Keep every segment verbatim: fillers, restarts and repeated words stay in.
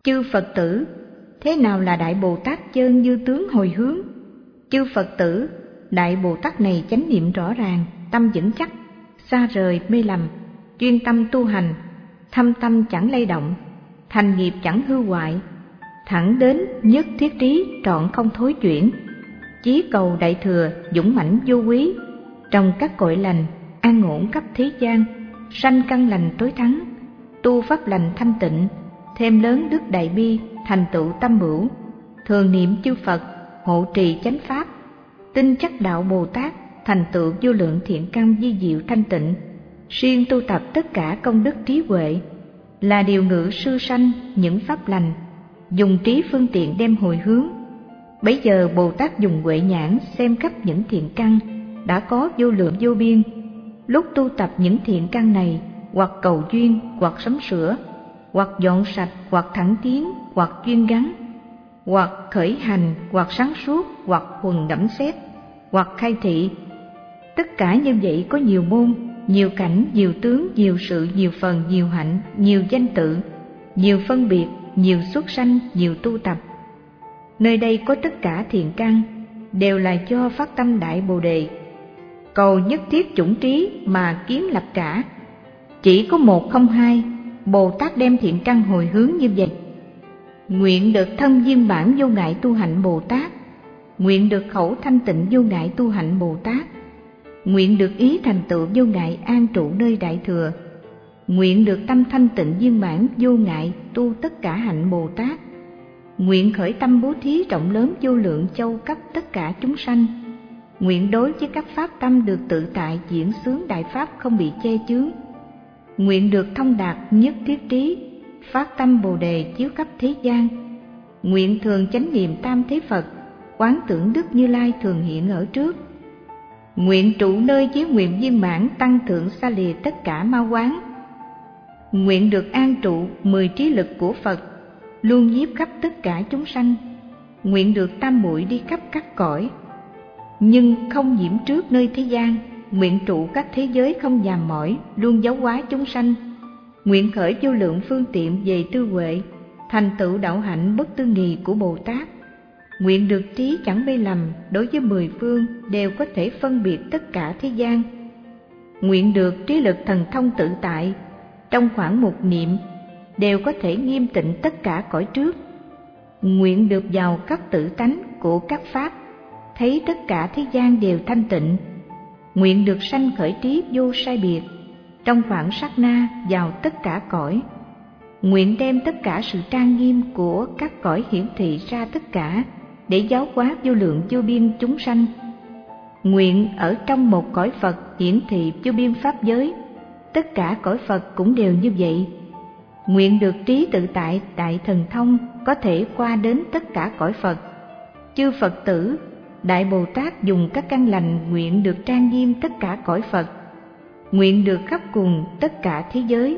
Chư Phật tử, thế nào là Đại Bồ Tát chân như tướng hồi hướng? Chư Phật tử, Đại Bồ Tát này chánh niệm rõ ràng, tâm vững chắc, xa rời mê lầm, chuyên tâm tu hành, thâm tâm chẳng lay động, thành nghiệp chẳng hư hoại, thẳng đến nhất thiết trí trọn không thối chuyển, chí cầu đại thừa dũng mãnh vô quý, trong các cội lành an ổn khắp thế gian, sanh căn lành tối thắng, tu pháp lành thanh tịnh, thêm lớn đức đại bi, thành tựu tâm bửu, thường niệm chư Phật, hộ trì chánh pháp, tin chắc đạo Bồ Tát, thành tựu vô lượng thiện căn vi diệu thanh tịnh, siêng tu tập tất cả công đức trí huệ, là điều ngự sư sanh những pháp lành, dùng trí phương tiện đem hồi hướng. Bấy giờ Bồ Tát dùng huệ nhãn xem khắp những thiện căn đã có vô lượng vô biên. Lúc tu tập những thiện căn này, hoặc cầu duyên, hoặc sắm sửa, hoặc dọn sạch, hoặc thẳng tiến, hoặc duyên gắn, hoặc khởi hành, hoặc sáng suốt, hoặc huần đẫm xét, hoặc khai thị. Tất cả như vậy có nhiều môn, nhiều cảnh, nhiều tướng, nhiều sự, nhiều phần, nhiều hạnh, nhiều danh tự, nhiều phân biệt, nhiều xuất sanh, nhiều tu tập. Nơi đây có tất cả thiện căn, đều là do phát tâm Đại Bồ Đề, cầu nhất thiết chủng trí mà kiến lập cả. Chỉ có một không hai, Bồ Tát đem thiện căn hồi hướng như vậy. Nguyện được thân viên bản vô ngại tu hạnh Bồ Tát, nguyện được khẩu thanh tịnh vô ngại tu hạnh Bồ Tát, nguyện được ý thành tựu vô ngại an trụ nơi Đại Thừa, nguyện được tâm thanh tịnh viên mãn vô ngại tu tất cả hạnh Bồ Tát, nguyện khởi tâm bố thí rộng lớn vô lượng châu cấp tất cả chúng sanh, nguyện đối với các pháp tâm được tự tại diễn xướng đại pháp không bị che chướng, nguyện được thông đạt nhất thiết trí, phát tâm Bồ Đề chiếu khắp thế gian, nguyện thường chánh niệm tam thế Phật, quán tưởng Đức Như Lai thường hiện ở trước, nguyện trụ nơi chí nguyện viên mãn tăng thượng xa lìa tất cả ma quán, nguyện được an trụ mười trí lực của Phật, luôn nhiếp khắp tất cả chúng sanh, nguyện được tam muội đi khắp các cõi, nhưng không nhiễm trước nơi thế gian, nguyện trụ các thế giới không nhàm mỏi, luôn giáo hóa chúng sanh, nguyện khởi vô lượng phương tiện về tư huệ, thành tựu đạo hạnh bất tư nghì của Bồ Tát, nguyện được trí chẳng mê lầm, đối với mười phương đều có thể phân biệt tất cả thế gian, nguyện được trí lực thần thông tự tại, trong khoảng một niệm đều có thể nghiêm tịnh tất cả cõi trước, nguyện được vào các tự tánh của các pháp, thấy tất cả thế gian đều thanh tịnh, nguyện được sanh khởi trí vô sai biệt, trong khoảng sát na vào tất cả cõi, nguyện đem tất cả sự trang nghiêm của các cõi hiển thị ra tất cả, để giáo hóa vô lượng vô biên chúng sanh, nguyện ở trong một cõi Phật hiển thị vô biên pháp giới, tất cả cõi Phật cũng đều như vậy, nguyện được trí tự tại đại thần thông, có thể qua đến tất cả cõi Phật. Chư Phật tử, Đại Bồ Tát dùng các căn lành nguyện được trang nghiêm tất cả cõi Phật, nguyện được khắp cùng tất cả thế giới,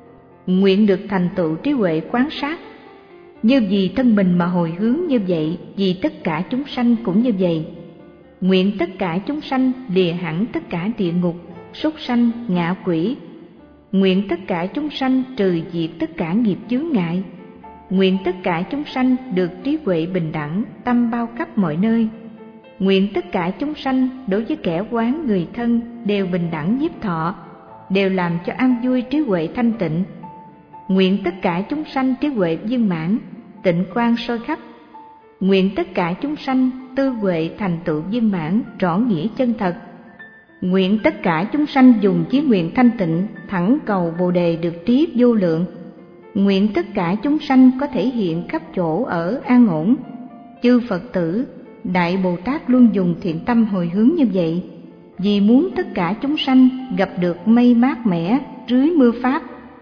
nguyện được thành tựu trí huệ quán sát, như vì thân mình mà hồi hướng như vậy, vì tất cả chúng sanh cũng như vậy, nguyện tất cả chúng sanh lìa hẳn tất cả địa ngục, súc sanh, ngạ quỷ, nguyện tất cả chúng sanh trừ diệt tất cả nghiệp chướng ngại, nguyện tất cả chúng sanh được trí huệ bình đẳng, tâm bao khắp mọi nơi, nguyện tất cả chúng sanh đối với kẻ oán người thân đều bình đẳng nhiếp thọ, đều làm cho an vui trí huệ thanh tịnh, nguyện tất cả chúng sanh trí huệ viên mãn, tịnh quang soi khắp, nguyện tất cả chúng sanh tư huệ thành tựu viên mãn, rõ nghĩa chân thật, nguyện tất cả chúng sanh dùng chí nguyện thanh tịnh thẳng cầu Bồ Đề được trí vô lượng, nguyện tất cả chúng sanh có thể hiện khắp chỗ ở an ổn. Chư Phật tử, Đại Bồ Tát luôn dùng thiện tâm hồi hướng như vậy, vì muốn tất cả chúng sanh gặp được mây mát mẻ rưới mưa pháp,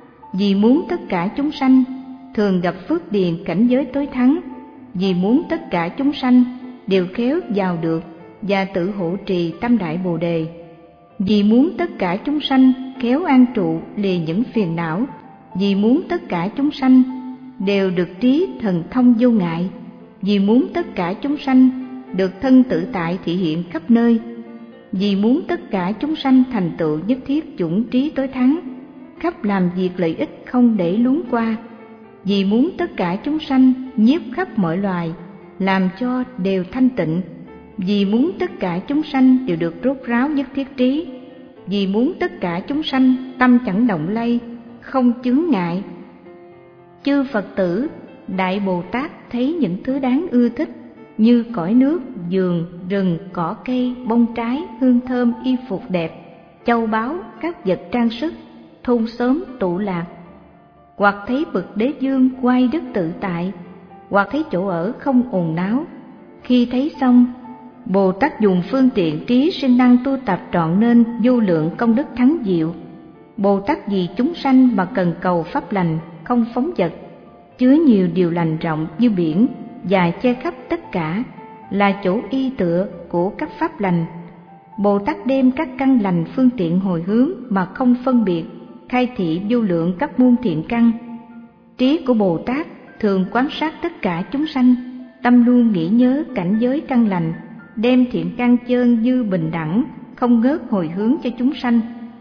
vì muốn tất cả chúng sanh thường gặp phước điền cảnh giới tối thắng, vì muốn tất cả chúng sanh đều khéo vào được và tự hộ trì tâm Đại Bồ Đề, vì muốn tất cả chúng sanh khéo an trụ lìa những phiền não, vì muốn tất cả chúng sanh đều được trí thần thông vô ngại, vì muốn tất cả chúng sanh được thân tự tại thị hiện khắp nơi, vì muốn tất cả chúng sanh thành tựu nhất thiết chủng trí tối thắng, khắp làm việc lợi ích không để luống qua, vì muốn tất cả chúng sanh nhiếp khắp mọi loài, làm cho đều thanh tịnh, vì muốn tất cả chúng sanh đều được rốt ráo nhất thiết trí, vì muốn tất cả chúng sanh tâm chẳng động lay, không chướng ngại. Chư Phật tử, Đại Bồ Tát thấy những thứ đáng ưa thích như cõi nước, vườn, rừng, cỏ cây, bông trái, hương thơm, y phục đẹp, châu báu, các vật trang sức, thôn xóm tụ lạc, hoặc thấy bậc đế vương quay đức tự tại, hoặc thấy chỗ ở không ồn náo. Khi thấy xong, Bồ Tát dùng phương tiện trí sinh năng tu tập trọn nên vô lượng công đức thắng diệu. Bồ Tát vì chúng sanh mà cần cầu pháp lành không phóng dật, chứa nhiều điều lành rộng như biển và che khắp tất cả, là chỗ y tựa của các pháp lành. Bồ Tát đem các căn lành phương tiện hồi hướng mà không phân biệt, khai thị vô lượng các muôn thiện căn. Trí của Bồ Tát thường quan sát tất cả chúng sanh, tâm luôn nghĩ nhớ cảnh giới căn lành, đem thiện căn chơn như bình đẳng, không ngớt hồi hướng cho chúng sanh.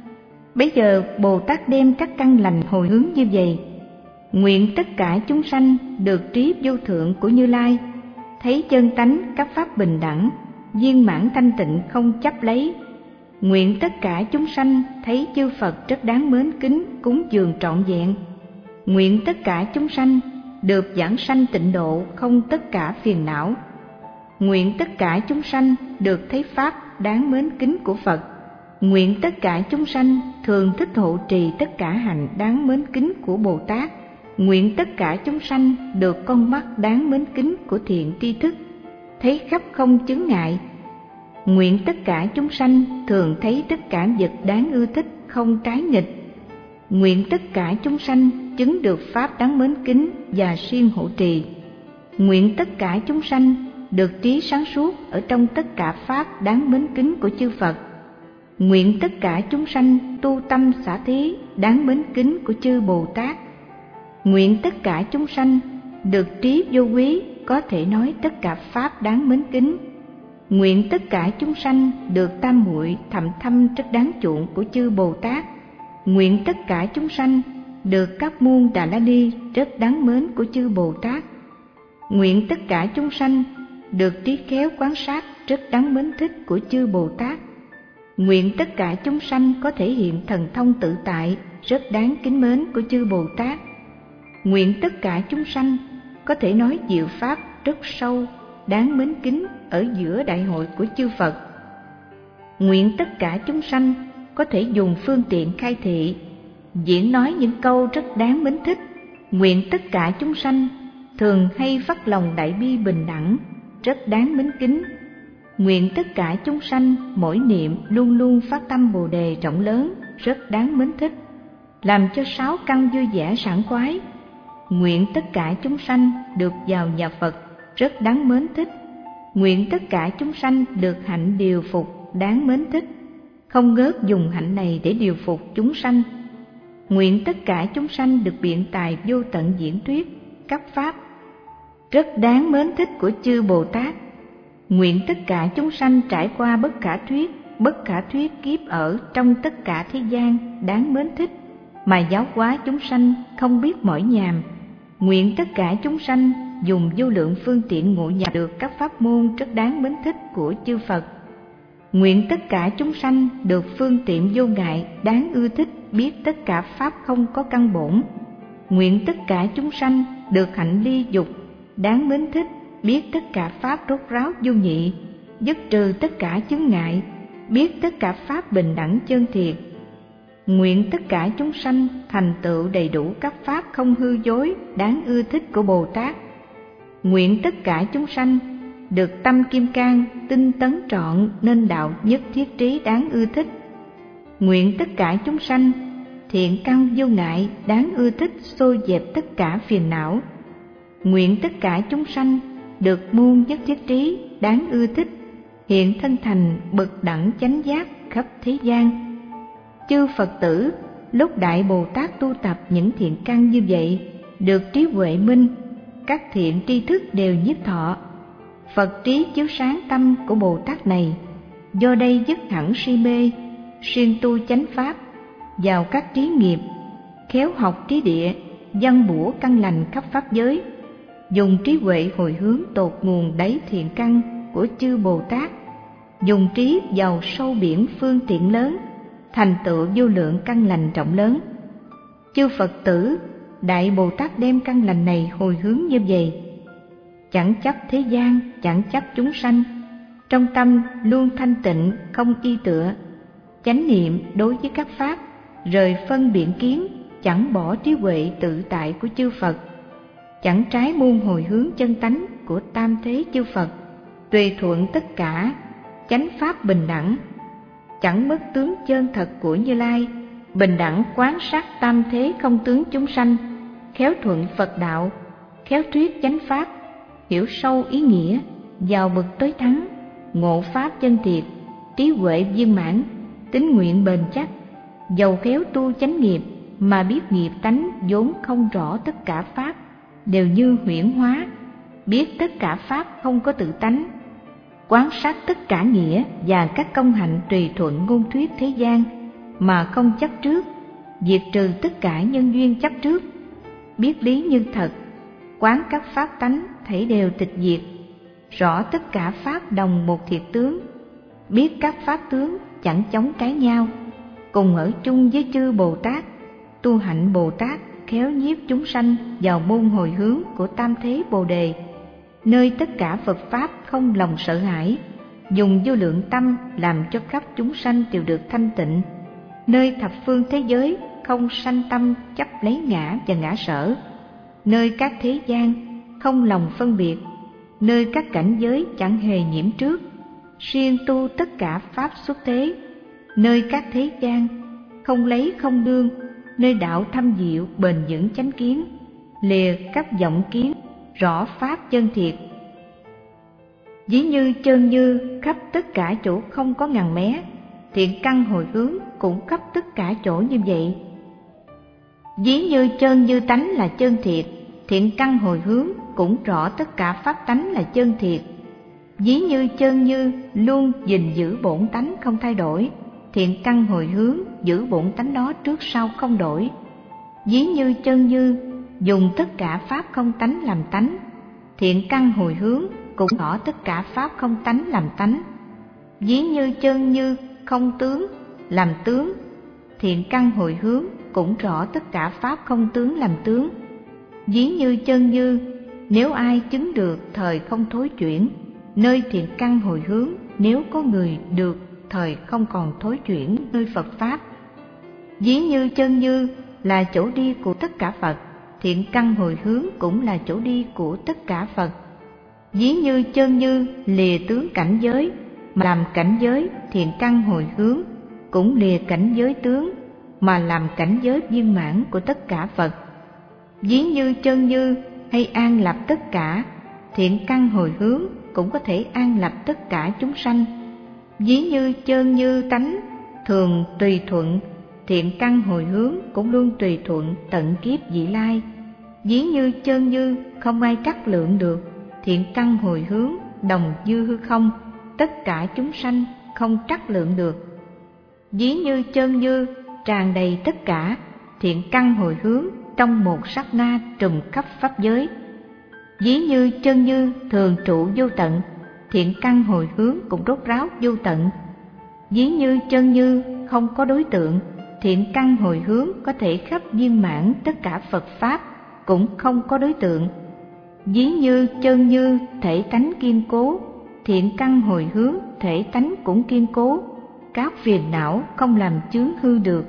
Bấy giờ Bồ Tát đem các căn lành hồi hướng như vậy: nguyện tất cả chúng sanh được trí vô thượng của Như Lai, thấy chân tánh các pháp bình đẳng, viên mãn thanh tịnh không chấp lấy. Nguyện tất cả chúng sanh thấy chư Phật rất đáng mến kính cúng dường trọn vẹn. Nguyện tất cả chúng sanh được giảng sanh tịnh độ không tất cả phiền não. Nguyện tất cả chúng sanh được thấy pháp đáng mến kính của Phật. Nguyện tất cả chúng sanh thường thích hộ trì tất cả hạnh đáng mến kính của Bồ Tát. Nguyện tất cả chúng sanh được con mắt đáng mến kính của thiện tri thức, thấy khắp không chướng ngại. Nguyện tất cả chúng sanh thường thấy tất cả vật đáng ưa thích không trái nghịch. Nguyện tất cả chúng sanh chứng được pháp đáng mến kính và siêng hộ trì. Nguyện tất cả chúng sanh được trí sáng suốt ở trong tất cả pháp đáng mến kính của chư Phật. Nguyện tất cả chúng sanh tu tâm xả thí đáng mến kính của chư Bồ Tát. Nguyện tất cả chúng sanh được trí vô quý, có thể nói tất cả pháp đáng mến kính. Nguyện tất cả chúng sanh được tam muội thầm thâm rất đáng chuộng của chư Bồ Tát. Nguyện tất cả chúng sanh được các muôn Đà La Ni rất đáng mến của chư Bồ Tát. Nguyện tất cả chúng sanh được trí khéo quán sát rất đáng mến thích của chư Bồ Tát. Nguyện tất cả chúng sanh có thể hiện thần thông tự tại rất đáng kính mến của chư Bồ Tát. Nguyện tất cả chúng sanh có thể nói diệu pháp rất sâu, đáng mến kính ở giữa đại hội của chư Phật. Nguyện tất cả chúng sanh có thể dùng phương tiện khai thị, diễn nói những câu rất đáng mến thích. Nguyện tất cả chúng sanh thường hay phát lòng đại bi bình đẳng, rất đáng mến kính. Nguyện tất cả chúng sanh mỗi niệm luôn luôn phát tâm Bồ Đề rộng lớn, rất đáng mến thích, làm cho sáu căn vui vẻ sảng khoái. Nguyện tất cả chúng sanh được vào nhà Phật, rất đáng mến thích. Nguyện tất cả chúng sanh được hạnh điều phục, đáng mến thích, không ngớt dùng hạnh này để điều phục chúng sanh. Nguyện tất cả chúng sanh được biện tài vô tận diễn thuyết các pháp, rất đáng mến thích của chư Bồ Tát. Nguyện tất cả chúng sanh trải qua bất khả thuyết, bất khả thuyết kiếp ở trong tất cả thế gian, đáng mến thích, mà giáo hóa chúng sanh không biết mỏi nhàm. Nguyện tất cả chúng sanh dùng vô lượng phương tiện ngộ nhập được các pháp môn rất đáng mến thích của chư Phật. Nguyện tất cả chúng sanh được phương tiện vô ngại đáng ưa thích, biết tất cả pháp không có căn bổn. Nguyện tất cả chúng sanh được hạnh ly dục, đáng mến thích, biết tất cả pháp rốt ráo vô nhị, dứt trừ tất cả chướng ngại, biết tất cả pháp bình đẳng chân thiệt. Nguyện tất cả chúng sanh thành tựu đầy đủ các pháp không hư dối, đáng ưa thích của Bồ Tát. Nguyện tất cả chúng sanh được tâm kim cang, tinh tấn trọn nên đạo nhất thiết trí đáng ưa thích. Nguyện tất cả chúng sanh thiện căn vô ngại, đáng ưa thích, xôi dẹp tất cả phiền não. Nguyện tất cả chúng sanh được muôn nhất thiết trí, đáng ưa thích, hiện thân thành bậc đẳng chánh giác khắp thế gian. Chư Phật tử, lúc Đại Bồ Tát tu tập những thiện căn như vậy, được trí huệ minh, các thiện tri thức đều nhiếp thọ. Phật trí chiếu sáng tâm của Bồ Tát này, do đây dứt hẳn si mê, siêng tu chánh pháp, vào các trí nghiệp, khéo học trí địa, dâng bủa căn lành khắp pháp giới, dùng trí huệ hồi hướng tột nguồn đáy thiện căn của chư Bồ Tát, dùng trí vào sâu biển phương tiện lớn, thành tựu vô lượng căn lành rộng lớn. Chư Phật tử, Đại Bồ Tát đem căn lành này hồi hướng như vậy: chẳng chấp thế gian, chẳng chấp chúng sanh, trong tâm luôn thanh tịnh không y tựa, chánh niệm đối với các pháp, rời phân biện kiến, chẳng bỏ trí huệ tự tại của chư Phật, chẳng trái muôn hồi hướng chân tánh của tam thế chư Phật, tùy thuận tất cả, chánh pháp bình đẳng, chẳng mất tướng chân thật của Như Lai, bình đẳng quán sát tam thế không tướng chúng sanh, khéo thuận Phật đạo, khéo thuyết chánh pháp, hiểu sâu ý nghĩa, vào bậc tối thắng, ngộ pháp chân thiệt, trí huệ viên mãn, tín nguyện bền chắc, dầu khéo tu chánh nghiệp mà biết nghiệp tánh vốn không rõ tất cả pháp đều như huyễn hóa, biết tất cả pháp không có tự tánh, quán sát tất cả nghĩa và các công hạnh tùy thuận ngôn thuyết thế gian mà không chấp trước, diệt trừ tất cả nhân duyên chấp trước, biết lý như thật, quán các pháp tánh thảy đều tịch diệt, rõ tất cả pháp đồng một thiệt tướng, biết các pháp tướng chẳng chống trái nhau, cùng ở chung với chư Bồ Tát, tu hạnh Bồ Tát khéo nhiếp chúng sanh vào môn hồi hướng của tam thế Bồ Đề, nơi tất cả Phật pháp không lòng sợ hãi, dùng vô lượng tâm làm cho khắp chúng sanh đều được thanh tịnh, nơi thập phương thế giới không sanh tâm chấp lấy ngã và ngã sở, nơi các thế gian không lòng phân biệt, nơi các cảnh giới chẳng hề nhiễm trước, siêng tu tất cả pháp xuất thế, nơi các thế gian không lấy không đương, nơi đạo thâm diệu bền vững chánh kiến, lìa các vọng kiến, rõ pháp chân thiệt. Ví như chân như khắp tất cả chỗ không có ngằn mé, thiện căn hồi hướng cũng khắp tất cả chỗ như vậy. Ví như chân như tánh là chân thiệt, thiện căn hồi hướng cũng rõ tất cả pháp tánh là chân thiệt. Ví như chân như luôn gìn giữ bổn tánh không thay đổi, thiện căn hồi hướng giữ bổn tánh đó trước sau không đổi. Ví như chân như dùng tất cả pháp không tánh làm tánh, thiện căn hồi hướng cũng rõ tất cả pháp không tánh làm tánh. Ví như chân như không tướng làm tướng, thiện căn hồi hướng cũng rõ tất cả pháp không tướng làm tướng. Ví như chân như nếu ai chứng được thời không thối chuyển, nơi thiện căn hồi hướng nếu có người được thời không còn thối chuyển nơi Phật pháp. Ví như chân như là chỗ đi của tất cả Phật, thiện căn hồi hướng cũng là chỗ đi của tất cả Phật. Ví như chân như lìa tướng cảnh giới mà làm cảnh giới, thiện căn hồi hướng cũng lìa cảnh giới tướng mà làm cảnh giới viên mãn của tất cả Phật. Ví như chân như hay an lập tất cả, thiện căn hồi hướng cũng có thể an lập tất cả chúng sanh. Ví như chân như tánh thường tùy thuận, thiện căn hồi hướng cũng luôn tùy thuận tận kiếp vị lai. Ví như chân như không ai trắc lượng được, thiện căn hồi hướng đồng dư hư không, tất cả chúng sanh không trắc lượng được. Ví như chân như tràn đầy tất cả, thiện căn hồi hướng trong một sát na trùm khắp pháp giới. Ví như chân như thường trụ vô tận, thiện căn hồi hướng cũng rốt ráo vô tận. Ví như chân như không có đối tượng, thiện căn hồi hướng có thể khắp viên mãn tất cả Phật pháp cũng không có đối tượng. Ví như chân như thể tánh kiên cố, thiện căn hồi hướng thể tánh cũng kiên cố, các phiền não không làm chướng hư được.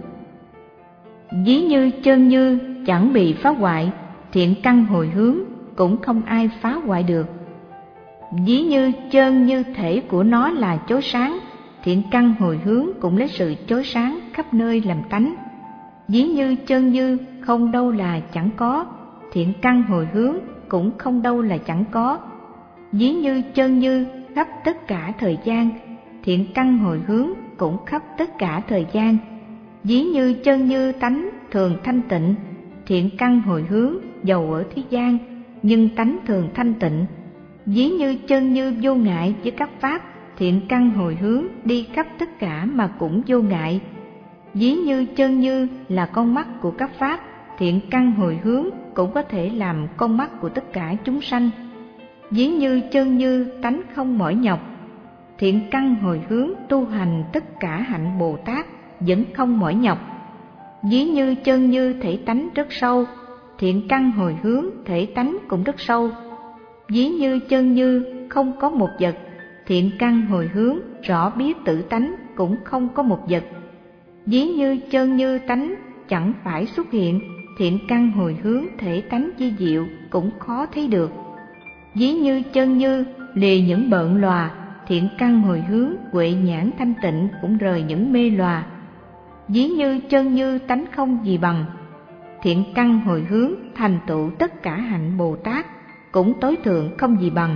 Ví như chân như chẳng bị phá hoại, thiện căn hồi hướng cũng không ai phá hoại được. Ví như chân như thể của nó là chói sáng, thiện căn hồi hướng cũng lấy sự chói sáng khắp nơi làm tánh. Ví như chân như không đâu là chẳng có, thiện căn hồi hướng cũng không đâu là chẳng có. Ví như chân như khắp tất cả thời gian, thiện căn hồi hướng cũng khắp tất cả thời gian. Ví như chân như tánh thường thanh tịnh, thiện căn hồi hướng dầu ở thế gian nhưng tánh thường thanh tịnh. Ví như chân như vô ngại với các pháp, thiện căn hồi hướng đi khắp tất cả mà cũng vô ngại. Ví như chân như là con mắt của các pháp, thiện căn hồi hướng cũng có thể làm con mắt của tất cả chúng sanh. Ví như chân như tánh không mỏi nhọc, thiện căn hồi hướng tu hành tất cả hạnh Bồ Tát vẫn không mỏi nhọc. Ví như chân như thể tánh rất sâu, thiện căn hồi hướng thể tánh cũng rất sâu. Ví như chân như không có một vật, thiện căn hồi hướng rõ biết tự tánh cũng không có một vật. Ví như chân như tánh chẳng phải xuất hiện, thiện căn hồi hướng thể tánh vi diệu cũng khó thấy được. Ví như chân như lìa những bợn lòa, thiện căn hồi hướng huệ nhãn thanh tịnh cũng rời những mê lòa. Ví như chân như tánh không gì bằng, thiện căn hồi hướng thành tựu tất cả hạnh Bồ Tát cũng tối thượng không gì bằng.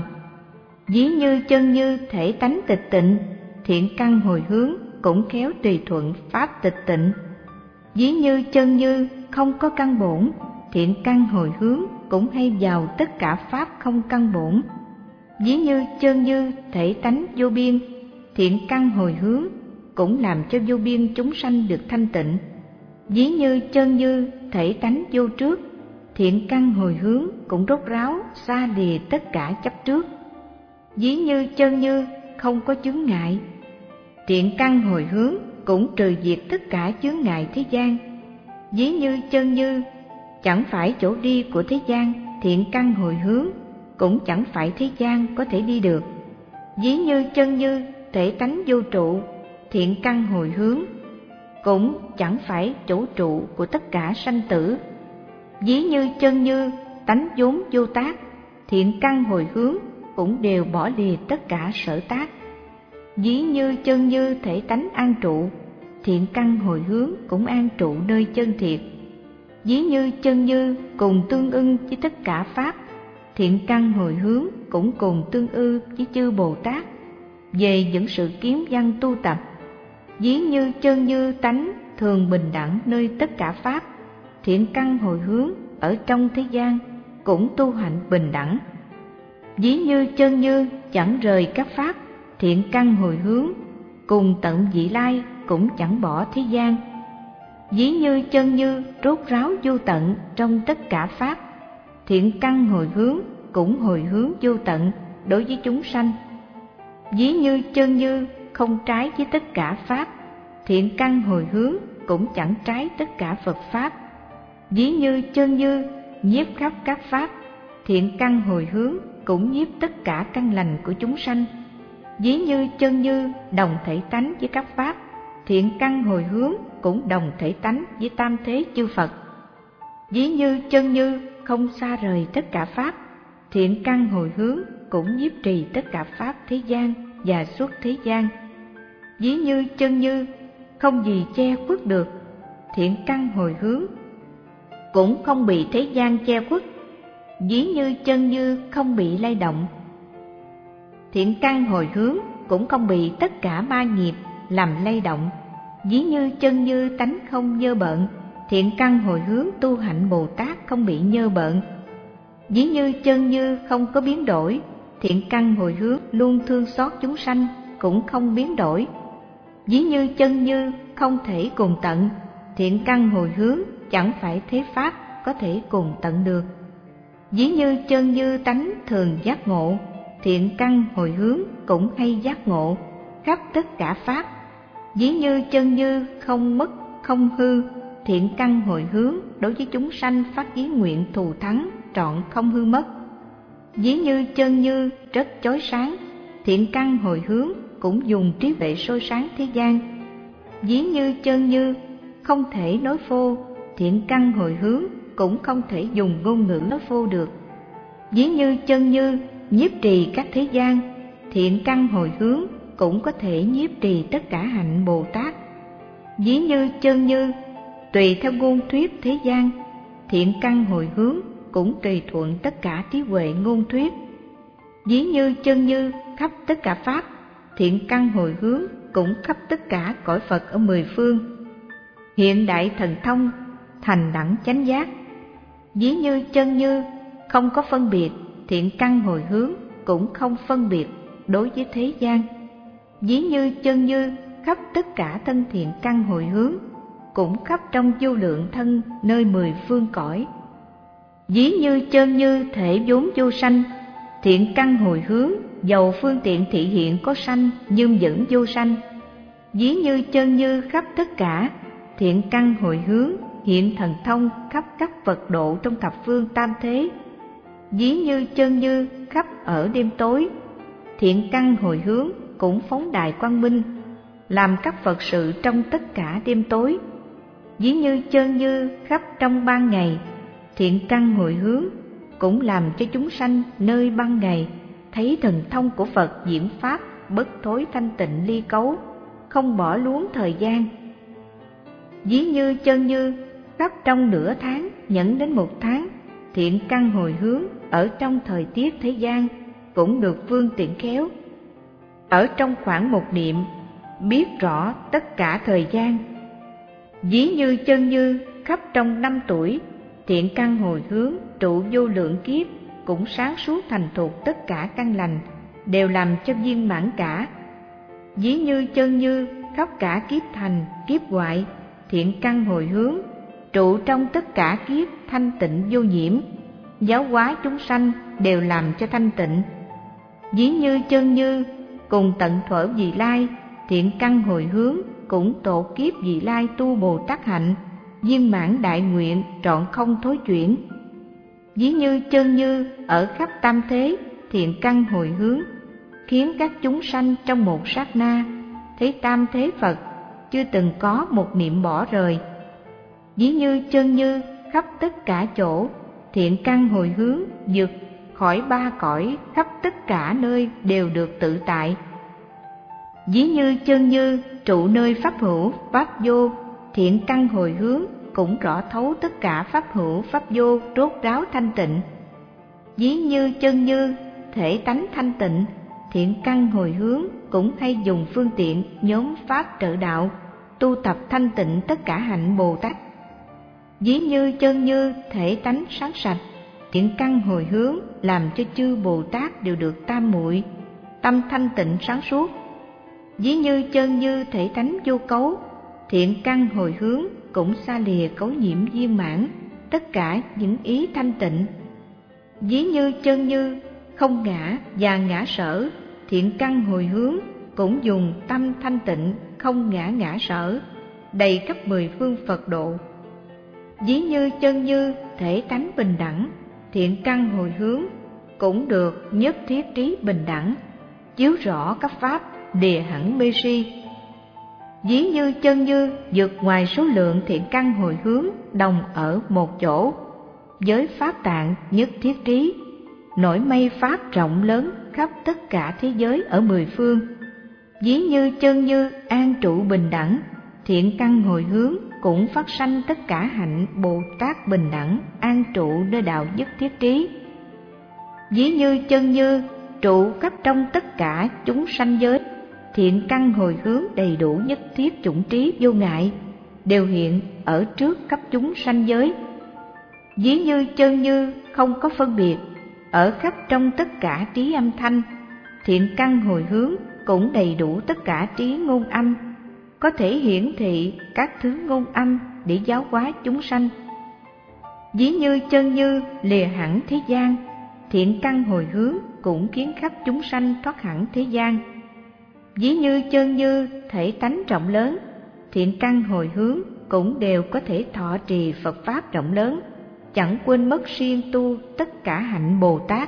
Ví như chân như thể tánh tịch tịnh, thiện căn hồi hướng cũng khéo tùy thuận pháp tịch tịnh. Ví như chân như không có căn bổn, thiện căn hồi hướng cũng hay vào tất cả pháp không căn bổn. Ví như chân như thể tánh vô biên, thiện căn hồi hướng cũng làm cho vô biên chúng sanh được thanh tịnh. Ví như chân như thể tánh vô trước, thiện căn hồi hướng cũng rốt ráo xa lìa tất cả chấp trước. Ví như chân như không có chướng ngại, thiện căn hồi hướng cũng trừ diệt tất cả chướng ngại thế gian. Ví như chân như chẳng phải chỗ đi của thế gian, thiện căn hồi hướng cũng chẳng phải thế gian có thể đi được. Ví như chân như thể tánh vô trụ, thiện căn hồi hướng cũng chẳng phải chỗ trụ của tất cả sanh tử. Ví như chân như tánh vốn vô tác, thiện căn hồi hướng cũng đều bỏ lìa tất cả sở tác. Ví như chân như thể tánh an trụ, thiện căn hồi hướng cũng an trụ nơi chân thiệt. Ví như chân như cùng tương ưng với tất cả pháp, thiện căn hồi hướng cũng cùng tương ư với chư Bồ Tát về những sự kiếm văn tu tập. Ví như chân như tánh thường bình đẳng nơi tất cả pháp, thiện căn hồi hướng ở trong thế gian cũng tu hành bình đẳng. Ví như chân như chẳng rời các pháp, thiện căn hồi hướng cùng tận vị lai cũng chẳng bỏ thế gian. Ví như chân như rốt ráo vô tận trong tất cả pháp, thiện căn hồi hướng cũng hồi hướng vô tận đối với chúng sanh. Ví như chân như không trái với tất cả pháp, thiện căn hồi hướng cũng chẳng trái tất cả Phật pháp. Ví như chân như nhiếp khắp các pháp, thiện căn hồi hướng cũng nhiếp tất cả căn lành của chúng sanh. Ví như chân như đồng thể tánh với các pháp, thiện căn hồi hướng cũng đồng thể tánh với tam thế chư Phật. Ví như chân như không xa rời tất cả pháp, thiện căn hồi hướng cũng nhiếp trì tất cả pháp thế gian và suốt thế gian. Ví như chân như không gì che khuất được, thiện căn hồi hướng cũng không bị thế gian che khuất. Ví như chân như không bị lay động, thiện căn hồi hướng cũng không bị tất cả ma nghiệp làm lay động. Ví như chân như tánh không nhơ bợn, thiện căn hồi hướng tu hạnh Bồ Tát không bị nhơ bợn. Ví như chân như không có biến đổi, thiện căn hồi hướng luôn thương xót chúng sanh cũng không biến đổi. Ví như chân như không thể cùng tận, thiện căn hồi hướng chẳng phải thế pháp có thể cùng tận được. Ví như chân như tánh thường giác ngộ, thiện căn hồi hướng cũng hay giác ngộ khắp tất cả pháp. Ví như chân như không mất không hư, thiện căn hồi hướng đối với chúng sanh phát chí nguyện thù thắng trọn không hư mất. Ví như chân như rất chói sáng, thiện căn hồi hướng cũng dùng trí huệ soi sáng thế gian. Ví như chân như không thể nói phô, thiện căn hồi hướng cũng không thể dùng ngôn ngữ nói phô được. Ví như chân như nhiếp trì các thế gian, thiện căn hồi hướng cũng có thể nhiếp trì tất cả hạnh Bồ Tát. Ví như chân như tùy theo ngôn thuyết thế gian, thiện căn hồi hướng cũng tùy thuận tất cả trí huệ ngôn thuyết. Ví như chân như khắp tất cả pháp, thiện căn hồi hướng cũng khắp tất cả cõi Phật ở mười phương. Hiện đại thần thông thành đẳng chánh giác. Ví như chân như không có phân biệt, thiện căn hồi hướng cũng không phân biệt đối với thế gian. Ví như chân như khắp tất cả thân thiện căn hồi hướng, cũng khắp trong vô lượng thân nơi mười phương cõi. Ví như chân như thể vốn vô sanh, thiện căn hồi hướng, dầu phương tiện thị hiện có sanh nhưng vẫn vô sanh. Ví như chân như khắp tất cả, thiện căn hồi hướng, hiện thần thông khắp các Phật độ trong thập phương tam thế. Ví như chân như khắp ở đêm tối, thiện căn hồi hướng cũng phóng đài quang minh, làm các Phật sự trong tất cả đêm tối. Ví như chân như khắp trong ban ngày, thiện căn hồi hướng cũng làm cho chúng sanh nơi ban ngày thấy thần thông của Phật diễn pháp bất thối thanh tịnh ly cấu, không bỏ luống thời gian. Ví như chân như khắp trong nửa tháng nhẫn đến một tháng, thiện căn hồi hướng ở trong thời tiết thế gian cũng được phương tiện khéo. Ở trong khoảng một niệm biết rõ tất cả thời gian. Ví như chân như khắp trong năm tuổi, thiện căn hồi hướng trụ vô lượng kiếp cũng sáng suốt thành thục tất cả căn lành, đều làm cho viên mãn cả. Ví như chân như khắp cả kiếp thành kiếp hoại, thiện căn hồi hướng trụ trong tất cả kiếp thanh tịnh vô nhiễm, giáo hóa chúng sanh đều làm cho thanh tịnh. Ví như chân như cùng tận thuở vị lai, thiện căn hồi hướng cũng tổ kiếp vị lai tu Bồ Tát hạnh, viên mãn đại nguyện trọn không thối chuyển. Ví như chân như ở khắp tam thế, thiện căn hồi hướng khiến các chúng sanh trong một sát na thấy tam thế Phật chưa từng có một niệm bỏ rời. Ví như chân như khắp tất cả chỗ, thiện căn hồi hướng vượt khỏi ba cõi, khắp tất cả nơi đều được tự tại. Ví như chân như trụ nơi pháp hữu pháp vô, thiện căn hồi hướng cũng rõ thấu tất cả pháp hữu pháp vô rốt ráo thanh tịnh. Ví như chân như thể tánh thanh tịnh, thiện căn hồi hướng cũng hay dùng phương tiện nhóm pháp trợ đạo, tu tập thanh tịnh tất cả hạnh Bồ Tát. Ví như chân như thể tánh sáng sạch, thiện căn hồi hướng làm cho chư Bồ Tát đều được tam muội, tâm thanh tịnh sáng suốt. Ví như chân như thể tánh vô cấu, thiện căn hồi hướng cũng xa lìa cấu nhiễm viên mãn tất cả những ý thanh tịnh. Ví như chân như không ngã và ngã sở, thiện căn hồi hướng cũng dùng tâm thanh tịnh không ngã ngã sở, đầy khắp mười phương Phật độ. Ví như chân như thể tánh bình đẳng, thiện căn hồi hướng cũng được nhất thiết trí bình đẳng, chiếu rõ các pháp đìa hẳn mê si. Ví như chân như vượt ngoài số lượng thiện căn hồi hướng đồng ở một chỗ, với pháp tạng nhất thiết trí, nổi mây pháp rộng lớn khắp tất cả thế giới ở mười phương. Ví như chân như an trụ bình đẳng, thiện căn hồi hướng cũng phát sanh tất cả hạnh Bồ Tát bình đẳng, an trụ nơi đạo nhất thiết trí. Ví như chân như trụ khắp trong tất cả chúng sanh giới, thiện căn hồi hướng đầy đủ nhất thiết chủng trí vô ngại, đều hiện ở trước khắp chúng sanh giới. Ví như chân như không có phân biệt, ở khắp trong tất cả trí âm thanh, thiện căn hồi hướng cũng đầy đủ tất cả trí ngôn âm, có thể hiển thị các thứ ngôn âm để giáo hóa chúng sanh. Ví như chân như lìa hẳn thế gian, thiện căn hồi hướng cũng khiến khắp chúng sanh thoát hẳn thế gian. Ví như chân như thể tánh rộng lớn, thiện căn hồi hướng cũng đều có thể thọ trì Phật Pháp rộng lớn, chẳng quên mất siêng tu tất cả hạnh Bồ Tát.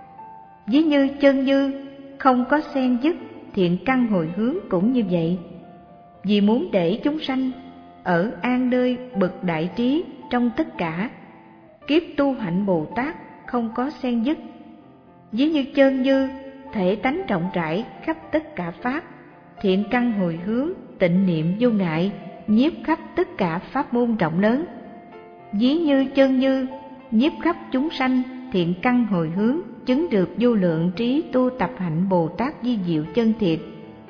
Ví như chân như không có xen dứt, thiện căn hồi hướng cũng như vậy. Vì muốn để chúng sanh ở an nơi bậc đại trí trong tất cả, kiếp tu hạnh Bồ Tát không có xen dứt. Ví như chân như thể tánh rộng rãi khắp tất cả pháp, thiện căn hồi hướng tịnh niệm vô ngại, nhiếp khắp tất cả pháp môn rộng lớn. Ví như chân như nhiếp khắp chúng sanh, thiện căn hồi hướng chứng được vô lượng trí tu tập hạnh Bồ Tát di diệu chân thiệt.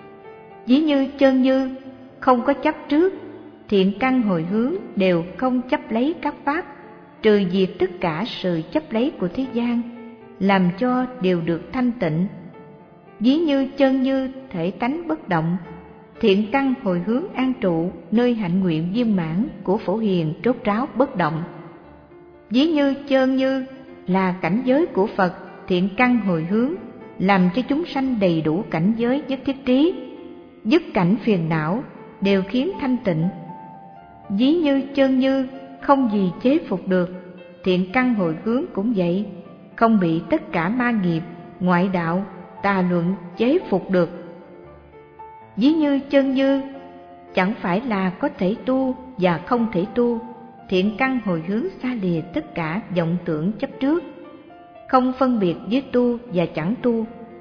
Ví như chân như không có chấp trước, thiện căn hồi hướng đều không chấp lấy các pháp, trừ diệt tất cả sự chấp lấy của thế gian, làm cho đều được thanh tịnh. Ví như chân như thể tánh bất động, thiện căn hồi hướng an trụ nơi hạnh nguyện viên mãn của Phổ Hiền rốt ráo bất động. Ví như chơn như là cảnh giới của Phật, thiện căn hồi hướng làm cho chúng sanh đầy đủ cảnh giới nhất thiết trí, dứt cảnh phiền não, đều khiến thanh tịnh. Ví như chơn như không gì chế phục được, thiện căn hồi hướng cũng vậy, không bị tất cả ma nghiệp, ngoại đạo, tà luận chế phục được. Ví như chân như chẳng phải là có thể tu và không thể tu, thiện căn hồi hướng xa lìa tất cả vọng tưởng chấp trước, không phân biệt với tu và chẳng tu.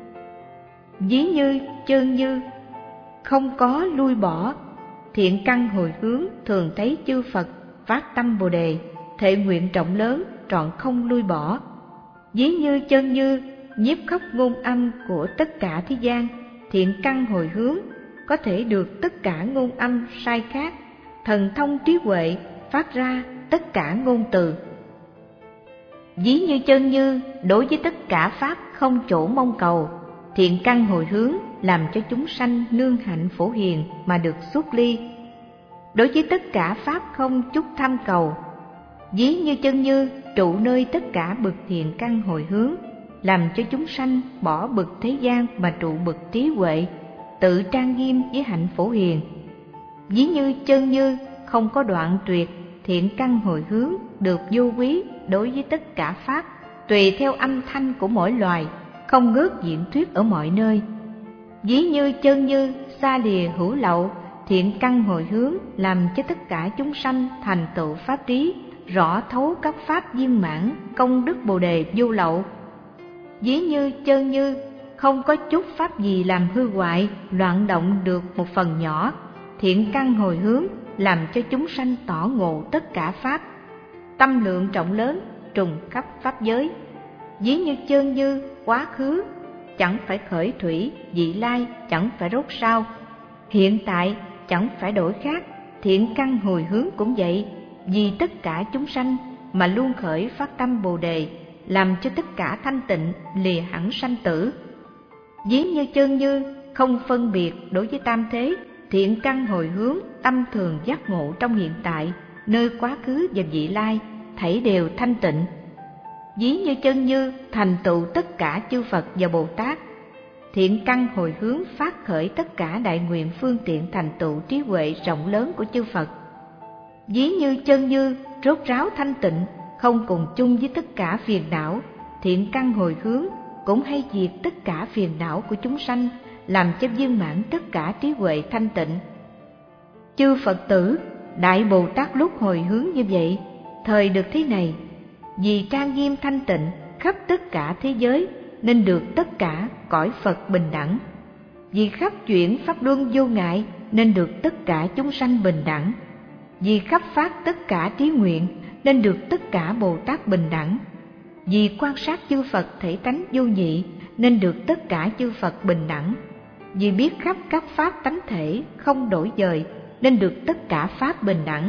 Ví như chân như không có lui bỏ, thiện căn hồi hướng thường thấy chư Phật phát tâm Bồ đề, thệ nguyện rộng lớn trọn không lui bỏ. Ví như chân như nhiếp khóc ngôn âm của tất cả thế gian, thiện căn hồi hướng có thể được tất cả ngôn âm sai khác, thần thông trí huệ phát ra tất cả ngôn từ. Ví như chân như đối với tất cả pháp không chỗ mong cầu, thiện căn hồi hướng làm cho chúng sanh nương hạnh Phổ Hiền mà được xuất ly. Đối với tất cả pháp không chút tham cầu, ví như chân như trụ nơi tất cả bậc thiện căn hồi hướng, làm cho chúng sanh bỏ bậc thế gian mà trụ bậc trí huệ, tự trang nghiêm với hạnh Phổ Hiền. Ví như chân như không có đoạn tuyệt, thiện căn hồi hướng được vô quý đối với tất cả pháp, tùy theo âm thanh của mỗi loài, không ngớt diễn thuyết ở mọi nơi. Ví như chân như xa lìa hữu lậu, thiện căn hồi hướng làm cho tất cả chúng sanh thành tựu pháp trí, rõ thấu các pháp viên mãn, công đức Bồ đề vô lậu. Ví như chân như không có chút pháp gì làm hư hoại, loạn động được một phần nhỏ, thiện căn hồi hướng làm cho chúng sanh tỏ ngộ tất cả pháp, tâm lượng trọng lớn trùng khắp pháp giới. Ví như chân như quá khứ chẳng phải khởi thủy, vị lai chẳng phải rốt sao, hiện tại chẳng phải đổi khác, thiện căn hồi hướng cũng vậy, vì tất cả chúng sanh mà luôn khởi phát tâm Bồ đề, làm cho tất cả thanh tịnh, lìa hẳn sanh tử. Ví như chân như không phân biệt đối với tam thế, thiện căn hồi hướng tâm thường giác ngộ trong hiện tại, nơi quá khứ và vị lai thảy đều thanh tịnh. Ví như chân như thành tựu tất cả chư Phật và Bồ Tát, thiện căn hồi hướng phát khởi tất cả đại nguyện phương tiện thành tựu trí huệ rộng lớn của chư Phật. Ví như chân như rốt ráo thanh tịnh, không cùng chung với tất cả phiền não, thiện căn hồi hướng cũng hay diệt tất cả phiền não của chúng sanh, làm cho viên mãn tất cả trí huệ thanh tịnh. Chư Phật tử, Đại Bồ Tát lúc hồi hướng như vậy, thời được thế này, vì trang nghiêm thanh tịnh khắp tất cả thế giới nên được tất cả cõi Phật bình đẳng. Vì khắp chuyển pháp luân vô ngại nên được tất cả chúng sanh bình đẳng. Vì khắp phát tất cả trí nguyện nên được tất cả Bồ Tát bình đẳng. Vì quan sát chư Phật thể tánh vô nhị nên được tất cả chư Phật bình đẳng. Vì biết khắp các pháp tánh thể không đổi dời nên được tất cả pháp bình đẳng.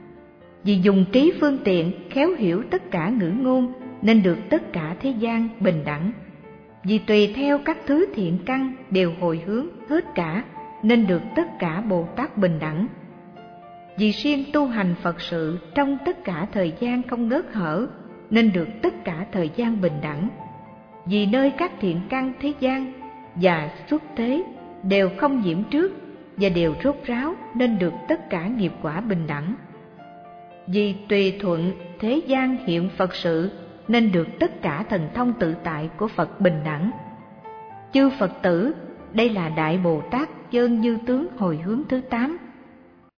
Vì dùng trí phương tiện khéo hiểu tất cả ngữ ngôn nên được tất cả thế gian bình đẳng. Vì tùy theo các thứ thiện căn đều hồi hướng hết cả nên được tất cả Bồ Tát bình đẳng. Vì siêng tu hành Phật sự trong tất cả thời gian không ngớt hở nên được tất cả thời gian bình đẳng. Vì nơi các thiện căn thế gian và xuất thế đều không nhiễm trước và đều rốt ráo nên được tất cả nghiệp quả bình đẳng. Vì tùy thuận thế gian hiện Phật sự nên được tất cả thần thông tự tại của Phật bình đẳng. Chư Phật tử, đây là Đại Bồ Tát Chơn Như Tướng hồi hướng thứ tám.